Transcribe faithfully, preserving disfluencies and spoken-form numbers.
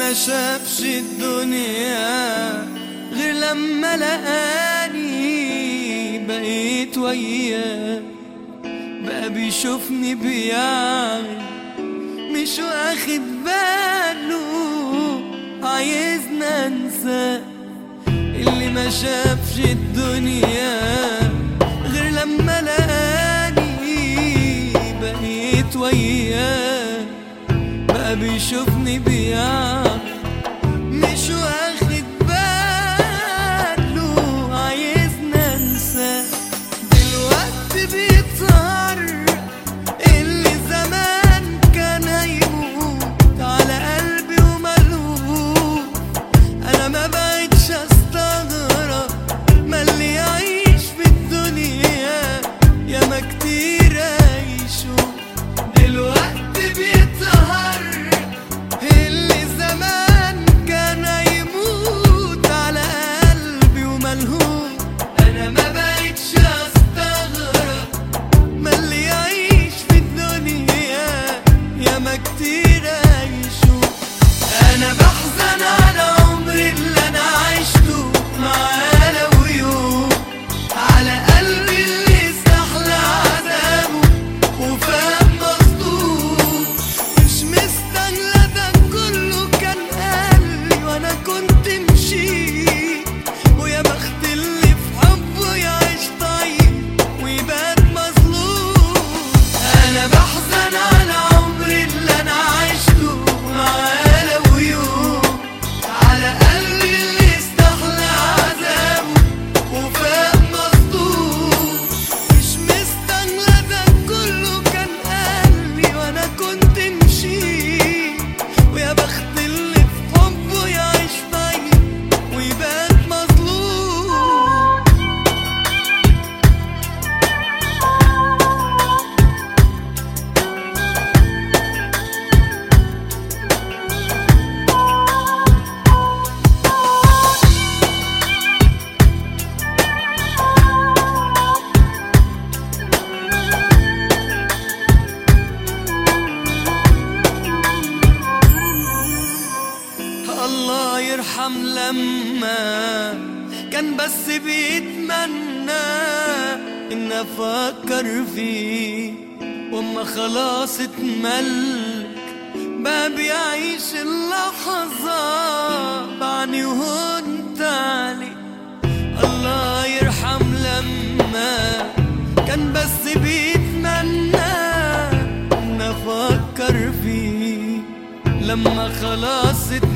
ما شافش الدنيا غير لما لقاني بقيت وياه، بقى بيشوفني بيعمل مش واخد باله، عايزنا انساه. اللي ما شافش الدنيا غير لما لقاني بقيت وياه، بقى بيشوفني بيعمل مش واخد باله، عايزنا انساه. دلوقتي بيظهر اللي زمان كان هيموت على قلبي وملهوف. انا ما بقتش استغرب ما اللي يعيش في الدنيا ياما كتير هيشوف. دلوقتي بيظهر اللي زمان كان هيموت على قلبي وملهوف. انا ما بقتش استغرب ما اللي يعيش في الدنيا ياما كتير هيشوف. انا بحزن على عمري اللي انا عشته معاه لو يوم، على قلبي اللي استحلى عذابه وفاهم مصدوم. مش مستنى ده كله كان قلبي وانا كنت مشيت، ويا بخت اللي في حبه يعيش طيب ويبات مظلوم. انا بحزن على عمري اللي انا عشته معاه لو يوم، على قلبي اللي استحلى عذابه وفاق مصدوم. مش مستنى ده كله كان قلبي وانا كنت مشيت، ويا بخت اللي في حبه يعيش طيب ويبات مظلوم. الله يرحم لما كان بس بيتمنى ان افكر فيه، واما خلاص اتملك بقى بيعيش اللحظة بعني وهنت عليه. الله يرحم لما كان بس بيتمنى ان افكر فيه، لما خلاص اتملك